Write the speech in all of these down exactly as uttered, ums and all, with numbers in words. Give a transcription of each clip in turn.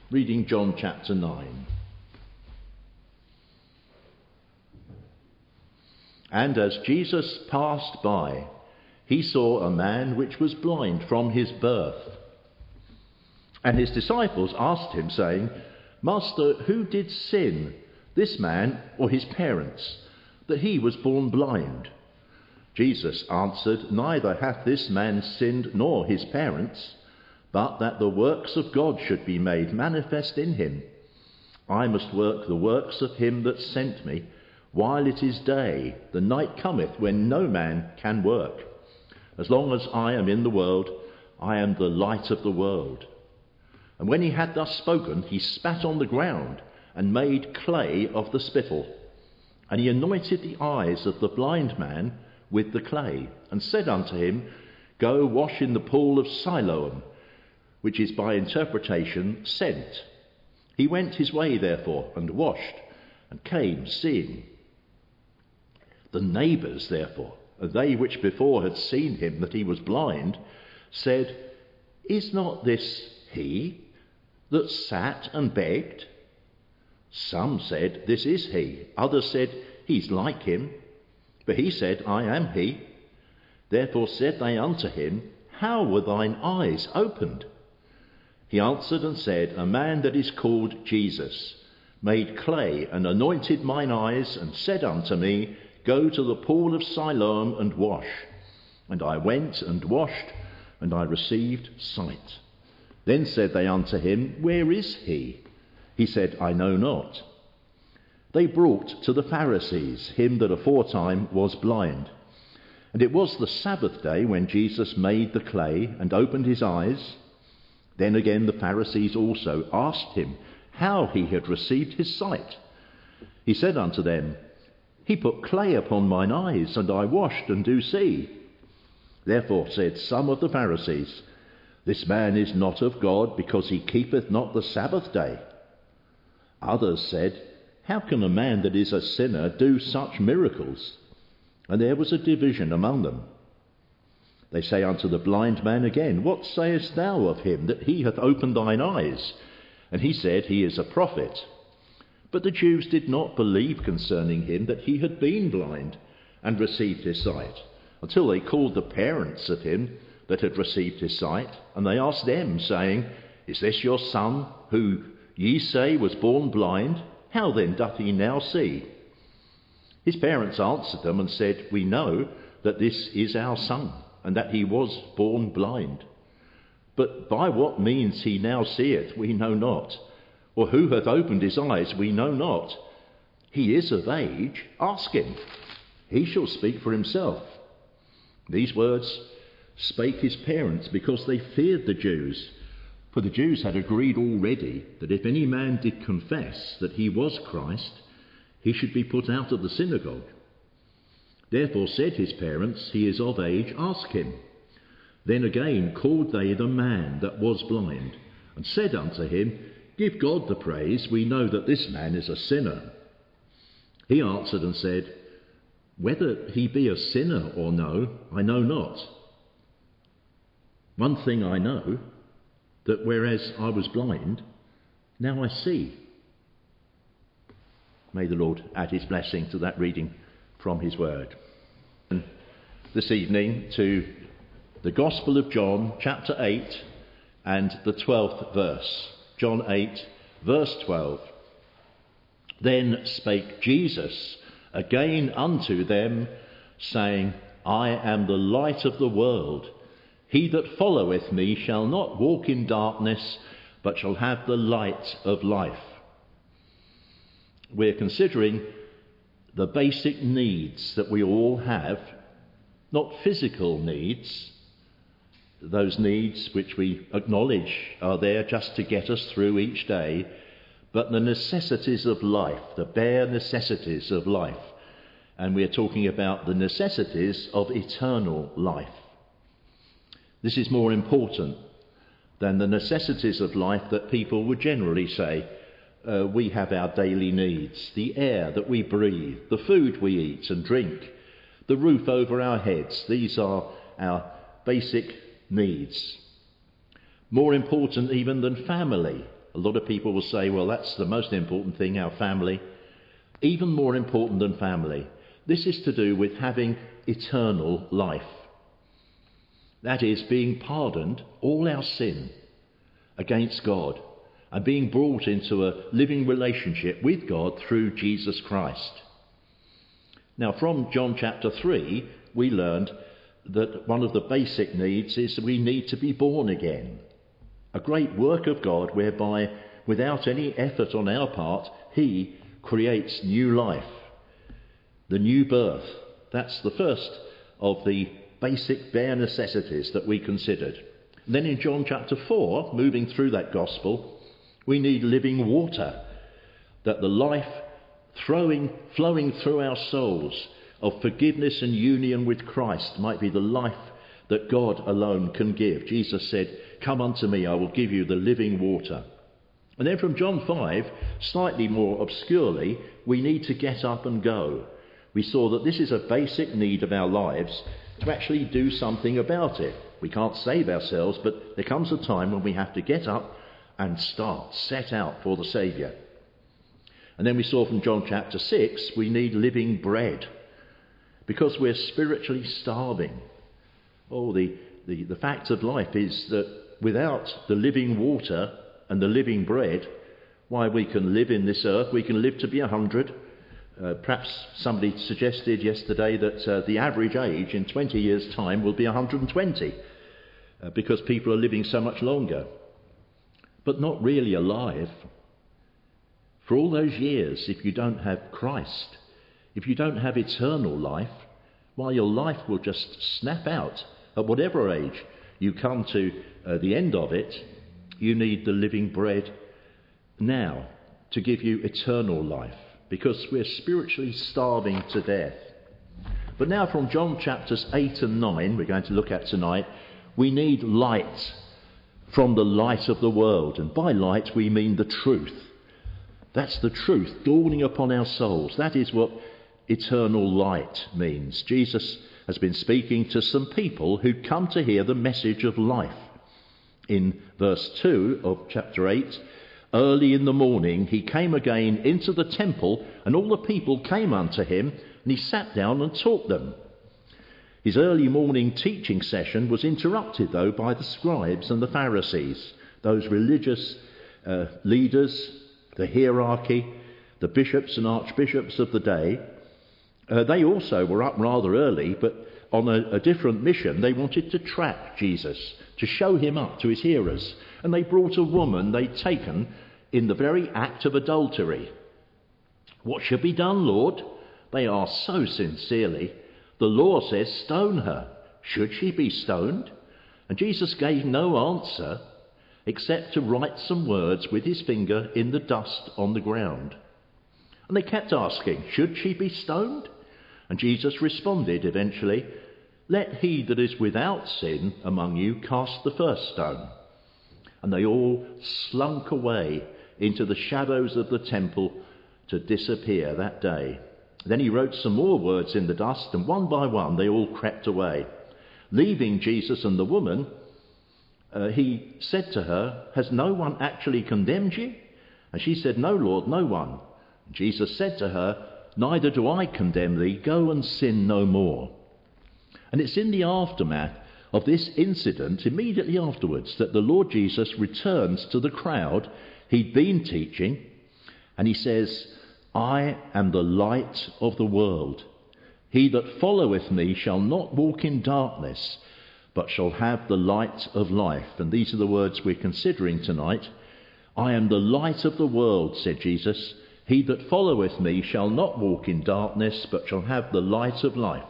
Reading John chapter nine. And as Jesus passed by, he saw a man which was blind from his birth. And his disciples asked him, saying, Master, who did sin, this man or his parents, that he was born blind? Jesus answered, Neither hath this man sinned nor his parents, but that the works of God should be made manifest in him. I must work the works of him that sent me, while it is day. The night cometh when no man can work. As long as I am in the world, I am the light of the world. And when he had thus spoken, he spat on the ground, and made clay of the spittle. And he anointed the eyes of the blind man with the clay, and said unto him, Go wash in the pool of Siloam, which is by interpretation, sent. He went his way therefore, and washed, and came seeing. The neighbours therefore, and they which before had seen him that he was blind, said, Is not this he that sat and begged? Some said, This is he. Others said, He's like him. But he said, I am he. Therefore said they unto him, How were thine eyes opened? He answered and said, A man that is called Jesus made clay and anointed mine eyes, and said unto me, Go to the pool of Siloam and wash. And I went and washed, and I received sight. Then said they unto him, Where is he? He said, I know not. They brought to the Pharisees him that aforetime was blind. And it was the Sabbath day when Jesus made the clay and opened his eyes. Then again the Pharisees also asked him how he had received his sight. He said unto them, He put clay upon mine eyes, and I washed, and do see. Therefore said some of the Pharisees, This man is not of God, because he keepeth not the Sabbath day. Others said, How can a man that is a sinner do such miracles? And there was a division among them. They say unto the blind man again, What sayest thou of him, that he hath opened thine eyes? And he said, He is a prophet. But the Jews did not believe concerning him that he had been blind and received his sight, until they called the parents of him that had received his sight, and they asked them, saying, Is this your son, who ye say was born blind? How then doth he now see? His parents answered them and said, We know that this is our son, and that he was born blind. But by what means he now seeth, we know not. Or who hath opened his eyes, we know not. He is of age, ask him. He shall speak for himself. These words spake his parents, because they feared the Jews. For the Jews had agreed already that if any man did confess that he was Christ, he should be put out of the synagogue. Therefore said his parents, He is of age, ask him. Then again called they the man that was blind, and said unto him, Give God the praise, we know that this man is a sinner. He answered and said, Whether he be a sinner or no, I know not. One thing I know, that whereas I was blind, now I see. May the Lord add his blessing to that reading from his word. And this evening to the Gospel of John, chapter eight, and the twelfth verse. John eight, verse twelve. Then spake Jesus again unto them, saying, I am the light of the world. He that followeth me shall not walk in darkness, but shall have the light of life. We're considering the basic needs that we all have, not physical needs, those needs which we acknowledge are there just to get us through each day, but the necessities of life, the bare necessities of life. And we're talking about the necessities of eternal life. This is more important than the necessities of life that people would generally say. Uh, we have our daily needs, the air that we breathe, the food we eat and drink, the roof over our heads. These are our basic needs. More important even than family A lot of people will say, well, that's the most important thing, our family. Even more important than family. This is to do with having eternal life. That is, being pardoned all our sin against God and being brought into a living relationship with God through Jesus Christ. Now, from John chapter three, we learned that one of the basic needs is we need to be born again. A great work of God whereby, without any effort on our part, he creates new life. The new birth. That's the first of the basic bare necessities that we considered. And then in John chapter four, moving through that gospel, we need living water, that the life throwing, flowing through our souls of forgiveness and union with Christ might be the life that God alone can give. Jesus said, "Come unto me, I will give you the living water." And then from John five, slightly more obscurely, we need to get up and go. We saw that this is a basic need of our lives, to actually do something about it. We can't save ourselves, but there comes a time when we have to get up and start, set out for the Saviour. And then we saw from John chapter six, we need living bread, because we're spiritually starving. Oh, the, the, the fact of life is that without the living water and the living bread, why, we can live in this earth, we can live to be a hundred. Uh, perhaps somebody suggested yesterday that uh, the average age in twenty years' time will be one hundred twenty, uh, because people are living so much longer. But not really alive. For all those years, if you don't have Christ, if you don't have eternal life, while your life will just snap out at whatever age you come to uh, the end of it, you need the living bread now to give you eternal life, because we're spiritually starving to death. But now from John chapters eight and nine, we're going to look at tonight, we need light from the light of the world. And by light we mean the truth. That's the truth dawning upon our souls. That is what eternal light means. Jesus has been speaking to some people who'd come to hear the message of life. In verse two of chapter eight, early in the morning he came again into the temple, and all the people came unto him, and he sat down and taught them. His early morning teaching session was interrupted, though, by the scribes and the Pharisees, those religious uh, leaders, the hierarchy, the bishops and archbishops of the day. Uh, they also were up rather early, but on a, a different mission. They wanted to trap Jesus, to show him up to his hearers. And they brought a woman they'd taken in the very act of adultery. "What should be done, Lord?" they asked so sincerely. "The law says stone her. Should she be stoned?" And Jesus gave no answer except to write some words with his finger in the dust on the ground. And they kept asking, "Should she be stoned?" And Jesus responded eventually, "Let he that is without sin among you cast the first stone." And they all slunk away into the shadows of the temple to disappear that day. Then he wrote some more words in the dust, and one by one they all crept away. Leaving Jesus and the woman, uh, he said to her, "Has no one actually condemned you?" And she said, "No, Lord, no one." And Jesus said to her, "Neither do I condemn thee. Go and sin no more." And it's in the aftermath of this incident, immediately afterwards, that the Lord Jesus returns to the crowd he'd been teaching, and he says, "I am the light of the world. He that followeth me shall not walk in darkness, but shall have the light of life." And these are the words we're considering tonight. "I am the light of the world," said Jesus. "He that followeth me shall not walk in darkness, but shall have the light of life."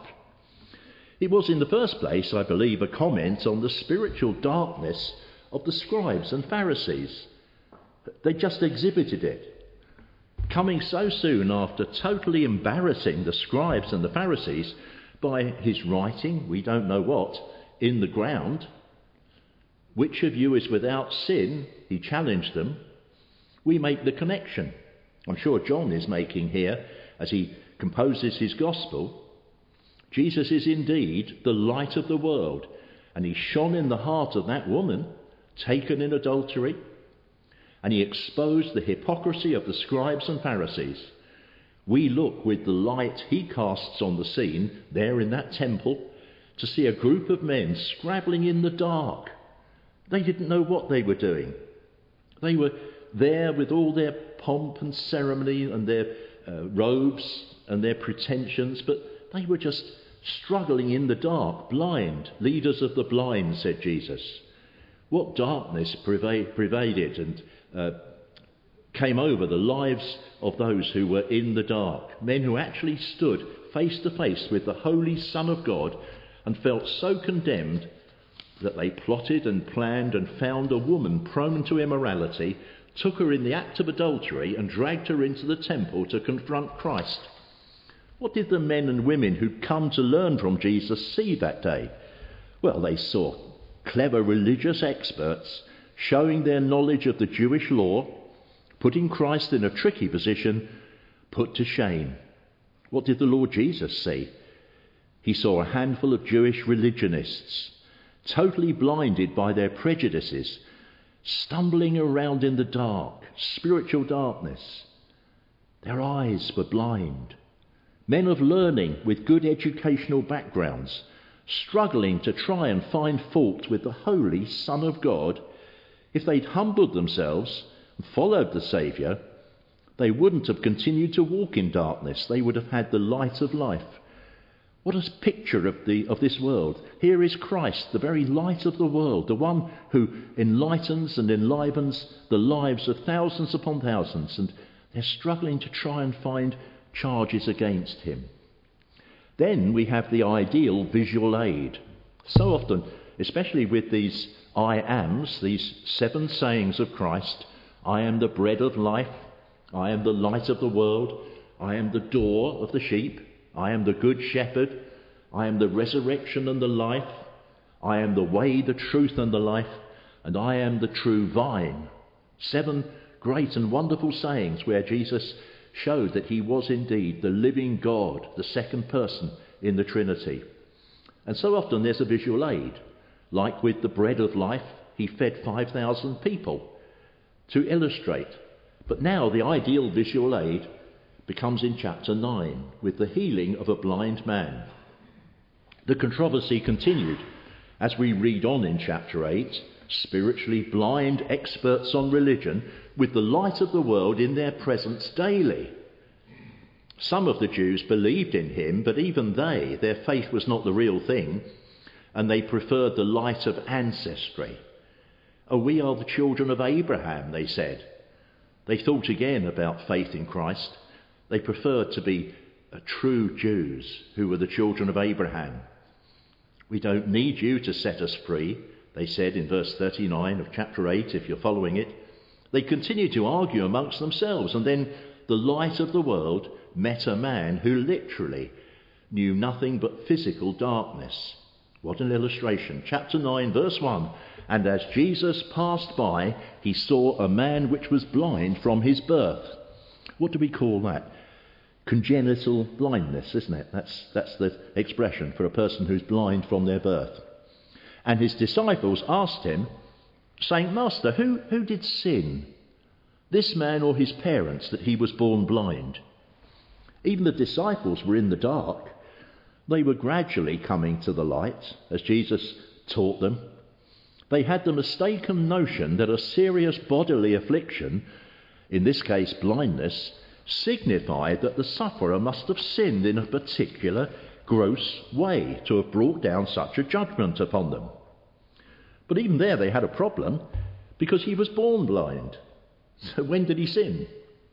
It was in the first place, I believe, a comment on the spiritual darkness of the scribes and Pharisees. They just exhibited it. Coming so soon after totally embarrassing the scribes and the Pharisees by his writing, we don't know what, in the ground. "Which of you is without sin?" he challenged them. We make the connection. I'm sure John is making here as he composes his gospel. Jesus is indeed the light of the world, and he shone in the heart of that woman taken in adultery. and he exposed the hypocrisy of the scribes and Pharisees. We look with the light he casts on the scene there in that temple to see a group of men scrabbling in the dark. They didn't know what they were doing. They were there with all their pomp and ceremony and their uh, robes and their pretensions, but they were just struggling in the dark, blind. Leaders of the blind, said Jesus. What darkness pervade, pervaded and uh, came over the lives of those who were in the dark. Men who actually stood face to face with the Holy Son of God and felt so condemned that they plotted and planned and found a woman prone to immorality, took her in the act of adultery and dragged her into the temple to confront Christ. What did the men and women who'd come to learn from Jesus see that day? Well, they saw clever religious experts showing their knowledge of the Jewish law, putting Christ in a tricky position, put to shame. What did the Lord Jesus see? He saw a handful of Jewish religionists, totally blinded by their prejudices, stumbling around in the dark, spiritual darkness. Their eyes were blind. Men of learning with good educational backgrounds, struggling to try and find fault with the Holy Son of God. If they'd humbled themselves and followed the Saviour, they wouldn't have continued to walk in darkness. They would have had the light of life. What a picture of the of this world. Here is Christ, the very light of the world, the one who enlightens and enlivens the lives of thousands upon thousands, and they're struggling to try and find charges against him. Then we have the ideal visual aid. So often, especially with these I ams, these seven sayings of Christ, I am the bread of life, I am the light of the world, I am the door of the sheep, I am the good shepherd, I am the resurrection and the life, I am the way, the truth and the life, and I am the true vine. Seven great and wonderful sayings where Jesus showed that he was indeed the living God, the second person in the Trinity. And so often there's a visual aid. Like with the bread of life, he fed five thousand people to illustrate. But now the ideal visual aid becomes in chapter nine with the healing of a blind man. The controversy continued as we read on in chapter eight. Spiritually blind experts on religion with the light of the world in their presence daily. Some of the Jews believed in him, but even they, their faith was not the real thing, and they preferred the light of ancestry. Oh, we are the children of Abraham, they said. They thought again about faith in Christ. They preferred to be true Jews who were the children of Abraham. We don't need you to set us free, they said in verse thirty-nine of chapter eight, if you're following it. They continued to argue amongst themselves, and then the light of the world met a man who literally knew nothing but physical darkness. What an illustration. Chapter nine, verse one. And as Jesus passed by, he saw a man which was blind from his birth. What do we call that? Congenital blindness, isn't it? That's, that's the expression for a person who's blind from their birth. And his disciples asked him, saying, Master, who, who did sin, this man or his parents, that he was born blind? Even the disciples were in the dark. They were gradually coming to the light as Jesus taught them. They had the mistaken notion that a serious bodily affliction, in this case blindness, signified that the sufferer must have sinned in a particular gross way to have brought down such a judgment upon them. But even there they had a problem, because he was born blind. So when did he sin?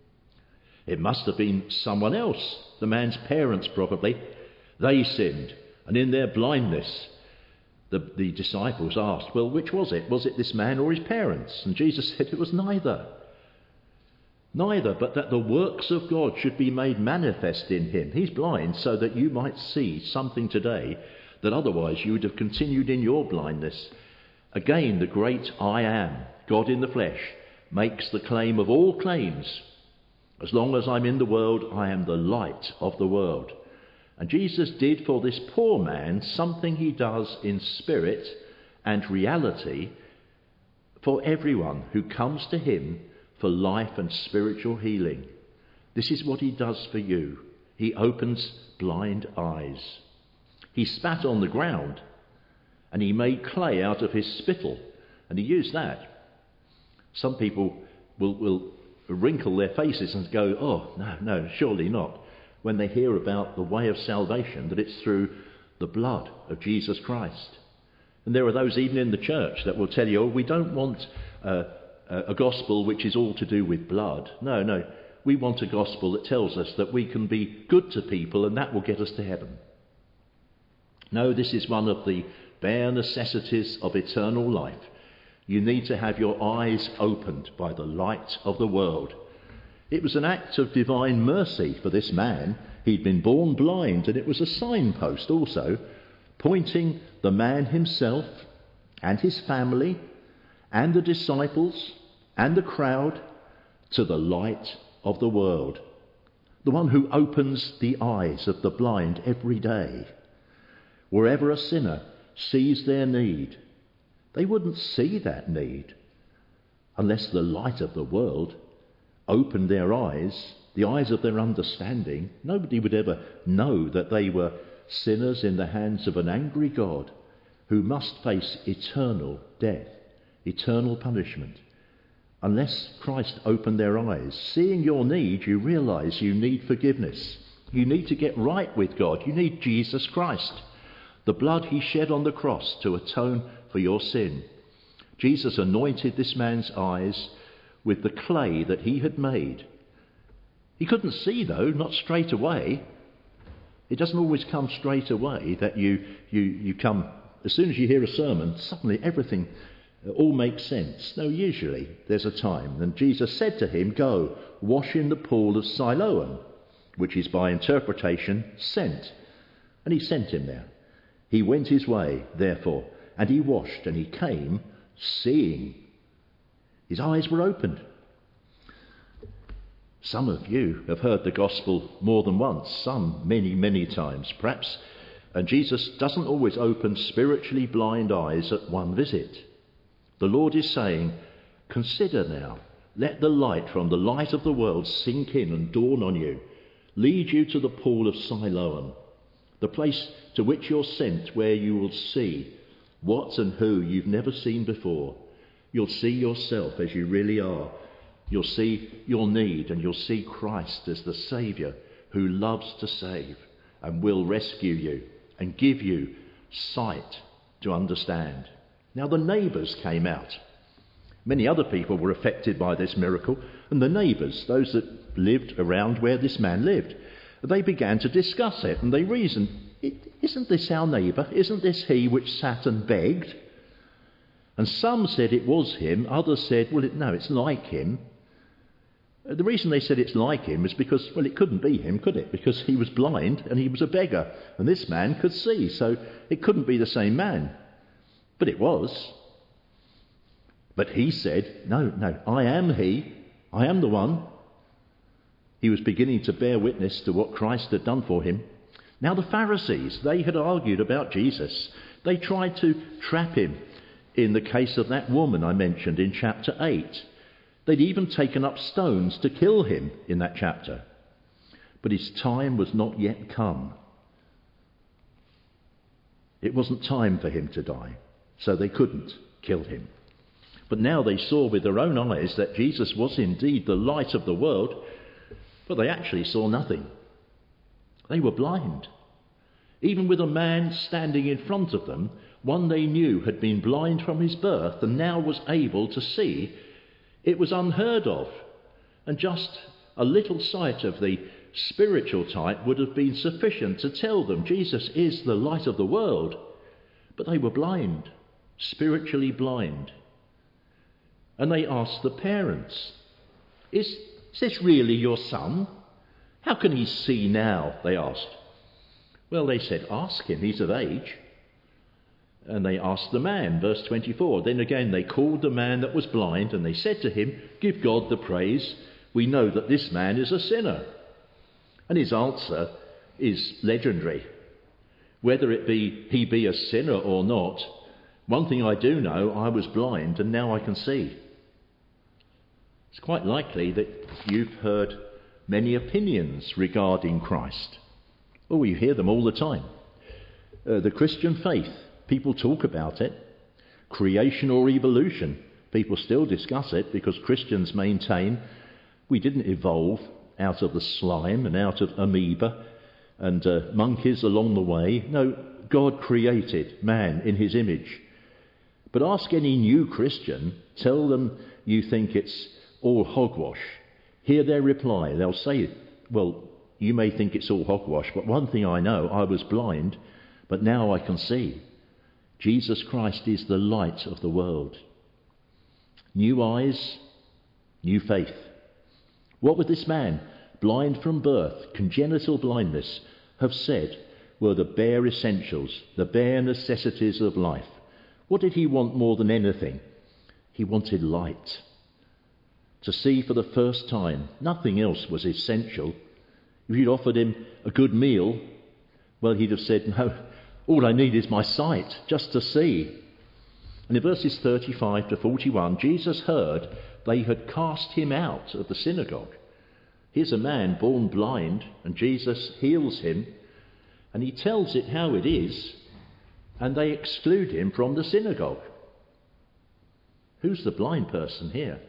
It must have been someone else, the man's parents probably. They sinned, and in their blindness the, the disciples asked, well, which was it? Was it this man or his parents? And Jesus said it was neither. Neither, but that the works of God should be made manifest in him. He's blind so that you might see something today that otherwise you would have continued in your blindness. Again, the great I am, God in the flesh, makes the claim of all claims. As long as I'm in the world, I am the light of the world. And Jesus did for this poor man something he does in spirit and reality for everyone who comes to him for life and spiritual healing. This is what he does for you. He opens blind eyes. He spat on the ground and he made clay out of his spittle, and he used that. Some people will, will wrinkle their faces and go, oh, no, no, surely not, when they hear about the way of salvation, that it's through the blood of Jesus Christ. And there are those even in the church that will tell you, oh, we don't want uh, a gospel which is all to do with blood. No, no, we want a gospel that tells us that we can be good to people and that will get us to heaven. No, this is one of the bare necessities of eternal life. You need to have your eyes opened by the light of the world. It was an act of divine mercy for this man. He'd been born blind, and it was a signpost also, pointing the man himself and his family and the disciples and the crowd to the light of the world, the one who opens the eyes of the blind every day. Wherever a sinner sees their need, they wouldn't see that need unless the light of the world opened their eyes, the eyes of their understanding. Nobody would ever know that they were sinners in the hands of an angry God who must face eternal death, eternal punishment, unless Christ opened their eyes. Seeing your need, you realise you need forgiveness. You need to get right with God. You need Jesus Christ, the blood he shed on the cross to atone for your sin. Jesus anointed this man's eyes with the clay that he had made. He couldn't see, though, not straight away. It doesn't always come straight away that you, you, you come, as soon as you hear a sermon, suddenly everything all makes sense. No, usually there's a time. And Jesus said to him, go, wash in the pool of Siloam, which is by interpretation sent. And he sent him there. He went his way, therefore, and he washed, and he came seeing. His eyes were opened. Some of you have heard the gospel more than once, some many, many times perhaps, and Jesus doesn't always open spiritually blind eyes at one visit. The Lord is saying, consider now, let the light from the light of the world sink in and dawn on you, lead you to the pool of Siloam, the place to which you're sent, where you will see what and who you've never seen before. You'll see yourself as you really are. You'll see your need, and you'll see Christ as the Saviour who loves to save and will rescue you and give you sight to understand. Now the neighbours came out. Many other people were affected by this miracle, and the neighbours, those that lived around where this man lived, they began to discuss it, and they reasoned, isn't this our neighbour? Isn't this he which sat and begged? And some said it was him, others said, well, it, no, it's like him. The reason they said it's like him is because, well, it couldn't be him, could it? Because he was blind and he was a beggar, and this man could see, so it couldn't be the same man. But it was. But he said, no, no, I am he. I am the one. He was beginning to bear witness to what Christ had done for him. Now the Pharisees, they had argued about Jesus. They tried to trap him in the case of that woman I mentioned in chapter eight. They'd even taken up stones to kill him in that chapter. But his time was not yet come. It wasn't time for him to die, so they couldn't kill him. But now they saw with their own eyes that Jesus was indeed the light of the world, but they actually saw nothing. They were blind. Even with a man standing in front of them, one they knew had been blind from his birth and now was able to see, it was unheard of. And just a little sight of the spiritual type would have been sufficient to tell them Jesus is the light of the world. But they were blind, spiritually blind. And they asked the parents, is, is this really your son? How can he see now? They asked. Well, they said, ask him, he's of age. And they asked the man, verse twenty-four. Then again they called the man that was blind, and they said to him, give God the praise. We know that this man is a sinner. And his answer is legendary. Whether it be he be a sinner or not, one thing I do know, I was blind and now I can see. It's quite likely that you've heard many opinions regarding Christ. Oh, you hear them all the time. Uh, the Christian faith, people talk about it. Creation or evolution, people still discuss it because Christians maintain we didn't evolve out of the slime and out of amoeba and uh, monkeys along the way. No, God created man in his image. But ask any new Christian, tell them you think it's all hogwash. Hear their reply. They'll say, well, you may think it's all hogwash, but one thing I know, I was blind, but now I can see. Jesus Christ is the light of the world. New eyes, new faith. What would this man, blind from birth, congenital blindness, have said were the bare essentials, the bare necessities of life? What did he want more than anything? He wanted light. To see for the first time, nothing else was essential. If you'd offered him a good meal, well, he'd have said, no, all I need is my sight, just to see. And in verses thirty-five to forty-one, Jesus heard they had cast him out of the synagogue. Here's a man born blind, and Jesus heals him, and he tells it how it is, and they exclude him from the synagogue. Who's the blind person here?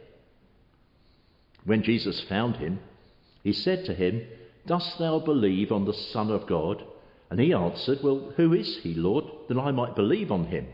When Jesus found him, he said to him, "Dost thou believe on the Son of God?" And he answered, "Well, who is he, Lord, that I might believe on him?"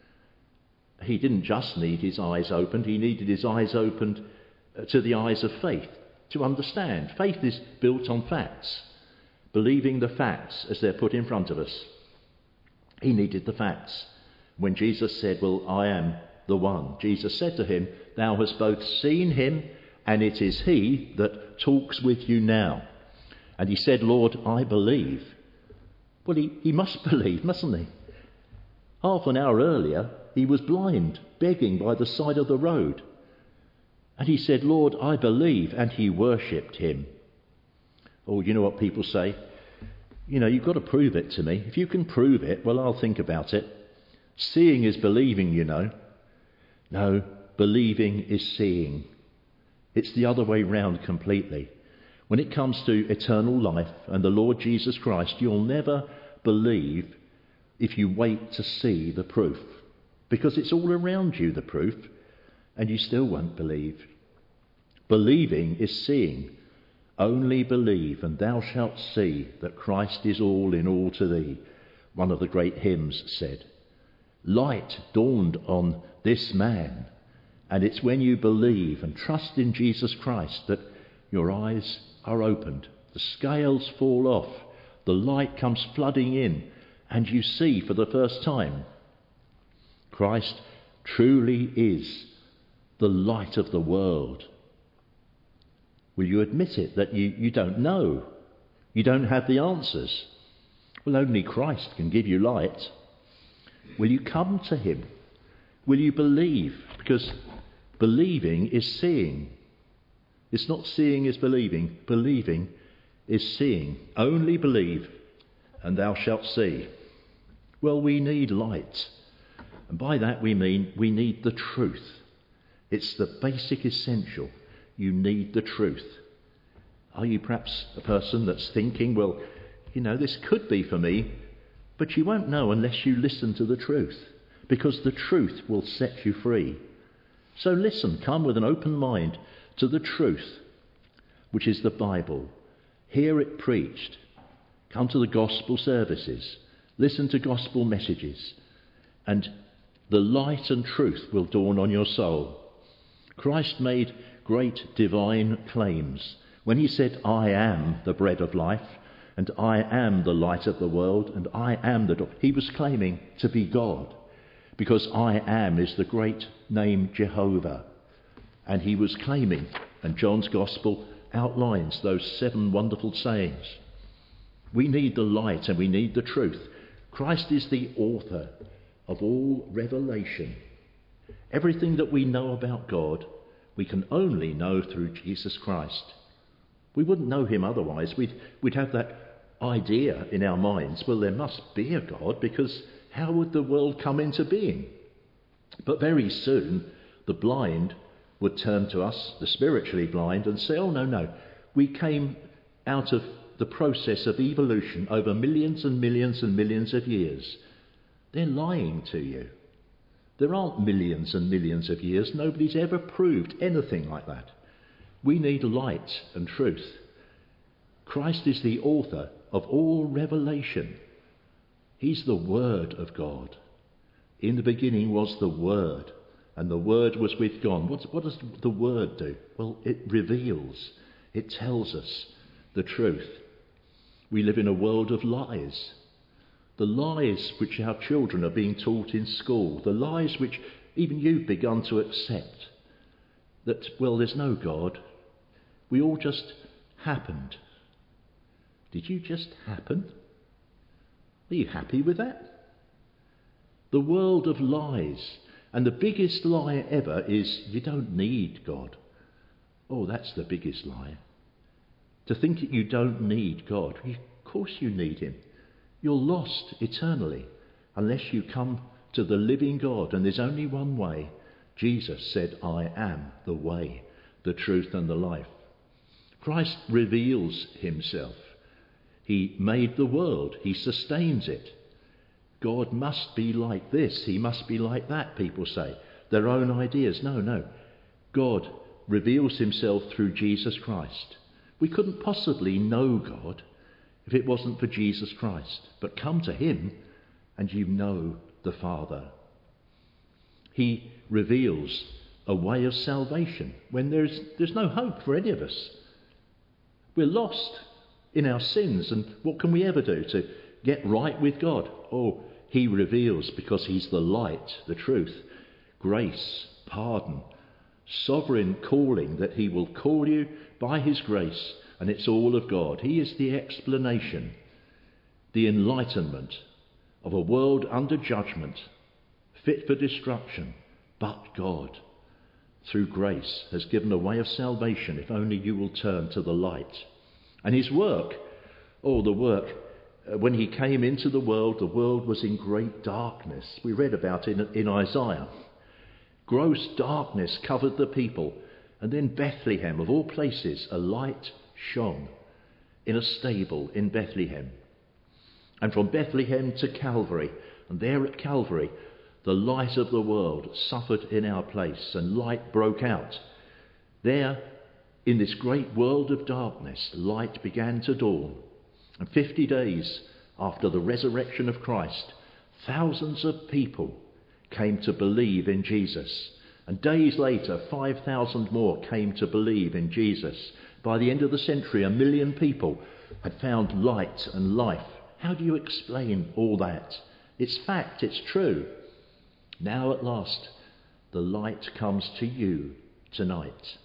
He didn't just need his eyes opened, he needed his eyes opened to the eyes of faith, to understand. Faith is built on facts, believing the facts as they're put in front of us. He needed the facts. When Jesus said, "Well, I am the one," Jesus said to him, "Thou hast both seen him, and it is he that talks with you now." And he said, "Lord, I believe." Well, he, he must believe, mustn't he? Half an hour earlier, he was blind, begging by the side of the road. And he said, "Lord, I believe," and he worshipped him. Oh, you know what people say? You know, you've got to prove it to me. If you can prove it, well, I'll think about it. Seeing is believing, you know. No, believing is seeing. It's the other way round completely. When it comes to eternal life and the Lord Jesus Christ, you'll never believe if you wait to see the proof, because it's all around you, the proof, and you still won't believe. Believing is seeing. Only believe, and thou shalt see that Christ is all in all to thee, one of the great hymns said. Light dawned on this man, and it's when you believe and trust in Jesus Christ that your eyes are opened, the scales fall off, the light comes flooding in, and you see for the first time. Christ truly is the light of the world. Will you admit it, that you, you don't know? You don't have the answers? Well, only Christ can give you light. Will you come to him? Will you believe? Because believing is seeing. It's not seeing is believing. Believing is seeing. Only believe, and thou shalt see. Well, we need light. And by that we mean we need the truth. It's the basic essential. You need the truth. Are you perhaps a person that's thinking, well, you know, this could be for me, but you won't know unless you listen to the truth, because the truth will set you free. So listen, come with an open mind to the truth, which is the Bible. Hear it preached. Come to the gospel services. Listen to gospel messages. And the light and truth will dawn on your soul. Christ made great divine claims when he said, "I am the bread of life, and I am the light of the world, and I am the door." He was claiming to be God, because I am is the great name Jehovah. And he was claiming, and John's Gospel outlines those seven wonderful sayings. We need the light and we need the truth. Christ is the author of all revelation. Everything that we know about God, we can only know through Jesus Christ. We wouldn't know him otherwise. We'd, we'd have that idea in our minds, well, there must be a God, because how would the world come into being? But very soon, the blind would turn to us, the spiritually blind, and say, oh, no, no, we came out of the process of evolution over millions and millions and millions of years. They're lying to you. There aren't millions and millions of years. Nobody's ever proved anything like that. We need light and truth. Christ is the author of all revelation. He's the Word of God. In the beginning was the Word, and the Word was with God. What, what does the Word do? Well, it reveals, it tells us the truth. We live in a world of lies. The lies which our children are being taught in school, the lies which even you've begun to accept, that, well, there's no God. We all just happened. Did you just happen? Are you happy with that? The world of lies. And the biggest lie ever is you don't need God. Oh, that's the biggest lie. To think that you don't need God. Of course you need him. You're lost eternally unless you come to the living God. And there's only one way. Jesus said, I am the way, the truth and the life. Christ reveals himself. He made the world. He sustains it. God must be like this. He must be like that, people say. Their own ideas. No, no. God reveals himself through Jesus Christ. We couldn't possibly know God if it wasn't for Jesus Christ. But come to him and you know the Father. He reveals a way of salvation when there's, there's no hope for any of us. We're lost in our sins, and what can we ever do to get right with God? Oh, he reveals, because he's the light, the truth, grace, pardon, sovereign calling, that he will call you by his grace, and it's all of God. He is the explanation, the enlightenment of a world under judgment, fit for destruction, but God, through grace, has given a way of salvation if only you will turn to the light. And his work, oh, the work, uh, when he came into the world, the world was in great darkness. We read about it in, in Isaiah. Gross darkness covered the people. And then Bethlehem, of all places, a light shone in a stable in Bethlehem. And from Bethlehem to Calvary, and there at Calvary, the light of the world suffered in our place, and light broke out. There, in this great world of darkness, light began to dawn. And fifty days after the resurrection of Christ, thousands of people came to believe in Jesus. And days later, five thousand more came to believe in Jesus. By the end of the century, a million people had found light and life. How do you explain all that? It's fact, it's true. Now at last, the light comes to you tonight.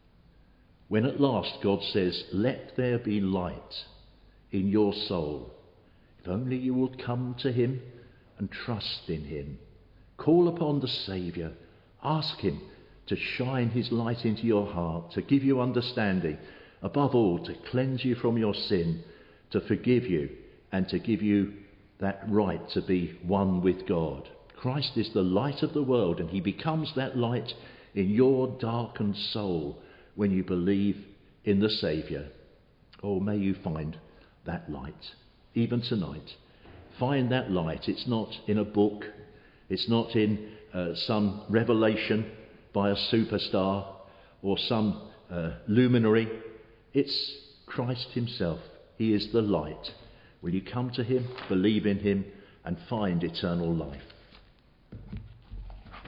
When at last God says, let there be light in your soul, if only you will come to him and trust in him. Call upon the Saviour. Ask him to shine his light into your heart, to give you understanding, above all, to cleanse you from your sin, to forgive you, and to give you that right to be one with God. Christ is the light of the world, and he becomes that light in your darkened soul when you believe in the Saviour. Oh, may you find that light, even tonight. Find that light. It's not in a book. It's not in uh, some revelation by a superstar or some uh, luminary. It's Christ himself. He is the light. Will you come to him, believe in him, and find eternal life?